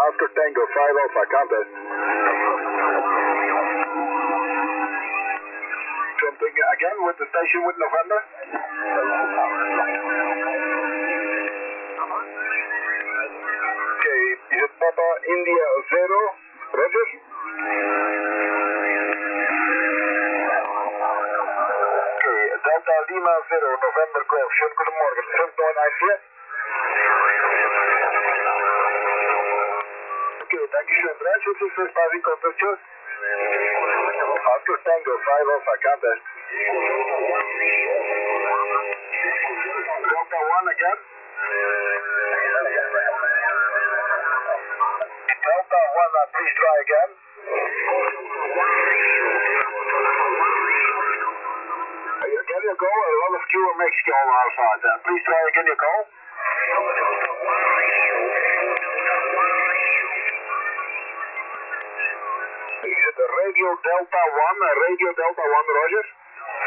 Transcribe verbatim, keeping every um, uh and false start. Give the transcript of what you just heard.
Oscar Tango five Alpha, contest. Something again with the station with November. Okay, is it Papa India zero? Roger. Okay, Delta Lima zero, November twaalf. Schönen guten Morgen. fünf neun eins vier. Okay, thank you, schön. drei six six five in contact, tschüss. Oscar Tango five Alpha, contest. Delta one again. Delta one, uh, please try again. Can you go? A lot of Q in Mexico Alpha. Uh, please try again your call. Is it a Radio Delta one? A Radio Delta one, Roger?